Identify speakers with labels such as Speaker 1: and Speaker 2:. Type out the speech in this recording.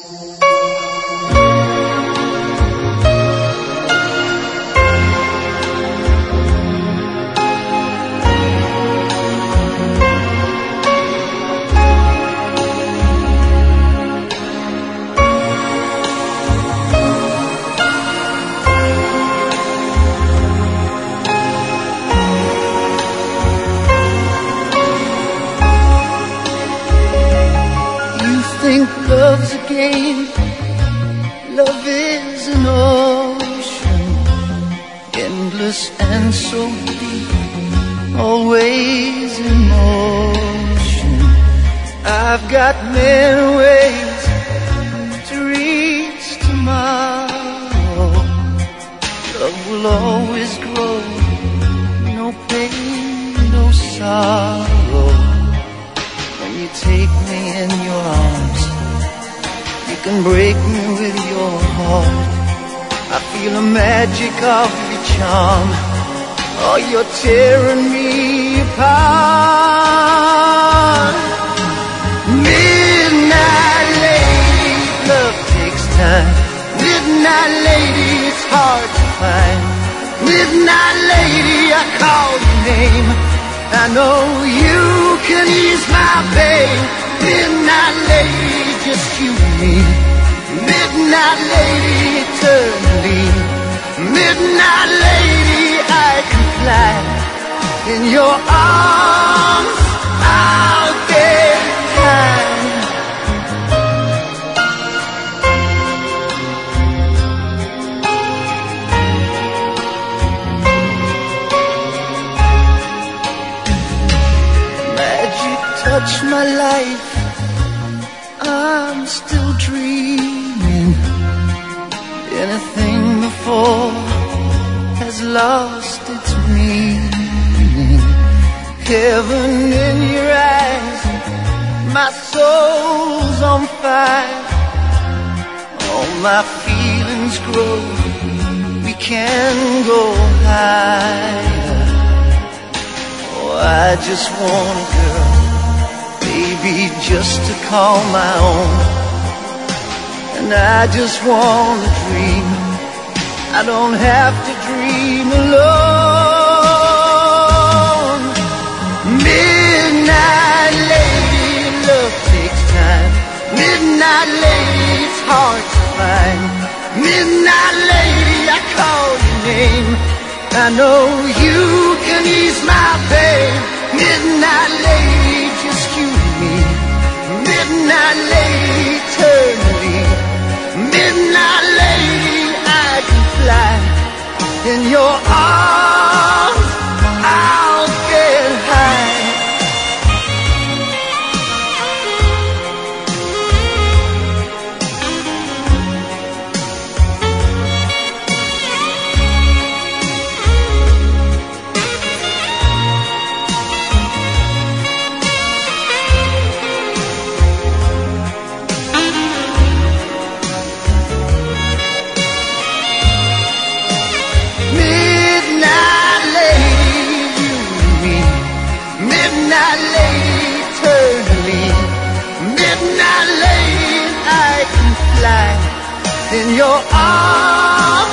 Speaker 1: Think love's a game, love is an ocean, endless and so deep, always in motion. I've got many ways to reach tomorrow. Love will always grow, no pain, no sorrow. When you take me in your arms, you can break me with your heart. I feel the magic of your charm. Oh, you're tearing me apart. Midnight lady, love takes time. Midnight lady, it's hard to find. Midnight lady, I call your name. I know you can ease my pain. Midnight lady, just you and me. Midnight lady, eternally. Midnight lady, I can fly. In your arms, I'll get high. Touch my life, I'm still dreaming. Anything before has lost its meaning. Heaven in your eyes, my soul's on fire. All my feelings grow, we can go higher. Oh, I just want a girl, baby, just to call my own. And I just want to dream, I don't have to dream alone. Midnight lady, love takes time. Midnight lady, it's hard to find. Midnight lady, I call your name. I know you can ease my pain. Midnight lady, just you and me. Midnight lady, eternally. Midnight lady, I can fly. In your arms, I'll get high. Midnight lady, eternally. Midnight lady, I can fly. In your arms